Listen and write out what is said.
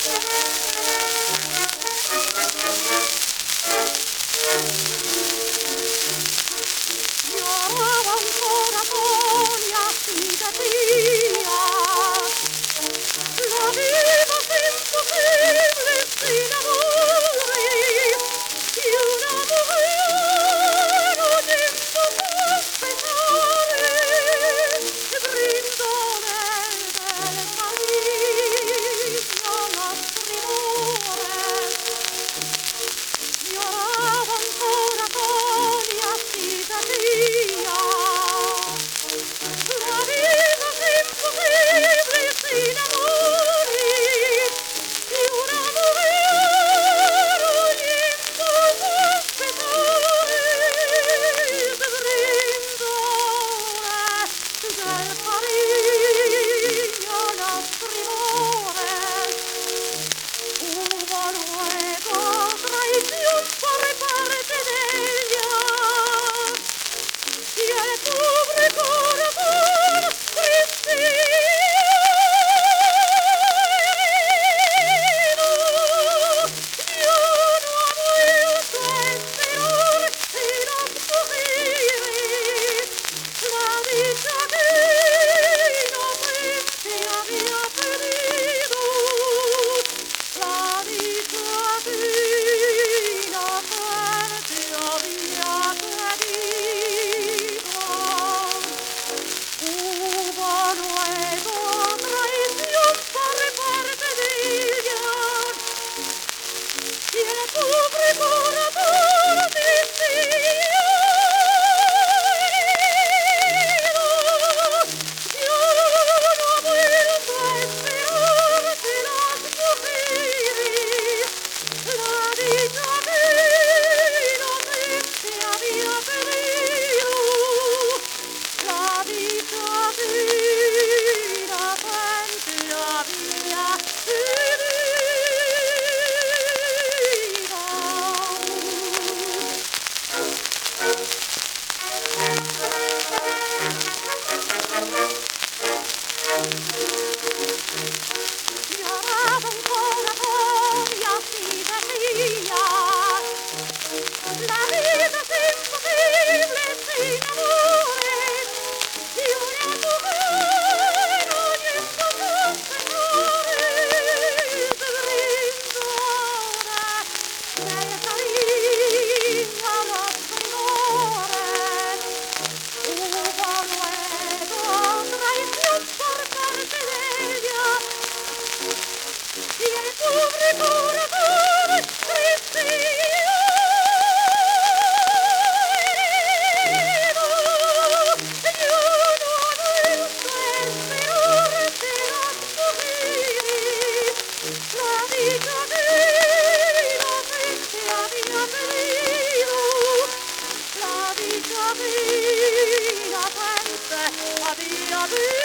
Lloraba un corazón y así decía: la vida es imposible sin amor, y una mujer oyendo sus pesares bríndole del cariño los primores. Lloraba un corazón y así decía: la vida es imposible sin amor, y una mujer oyendo sus pesares bríndole del cariño los primores. Hubo luego traición por parte de ella, y el pobre corazón triste herido ya no ha vuelto a esperar en las mujeres la dicha que inocente había perdido. La dicha que inocente había perdido. Hubo luego traición por parte de ella, y el pobre corazón triste herido ya no ha vuelto a esperar de las mujeres la dicha que inocente había perdido. La dicha que inocente había perdido. Lloraba un corazón y así decía: la vida es imposible sin amores, y una mujer oyendo sus pesares bríndole del cariño los primores. Hubo luego traición por parte de ella, y el pobre corazón triste herido ya no ha vuelto a esperar de las mujeres la dicha que inocente había perdido. La dicha que inocente había perdido.